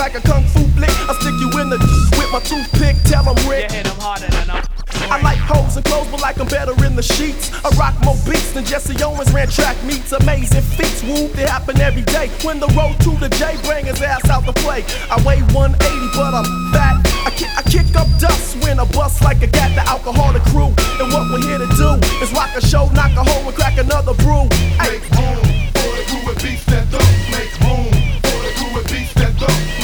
like a kung fu flick. I stick you in the with my toothpick. Tell 'em Rick. You hit 'em harder than I'm. I like hoes and clothes, but like I'm better in the sheets. I rock more beats than Jesse Owens ran track meets. Amazing feats, whoop, they happen every day. When the road to the J, bring his ass out to play. I weigh 180, but I'm fat. I kick up dust when I bust like a gat. The alcoholic crew, and what we're here to do is rock a show, knock a hole, and crack another brew. Hey.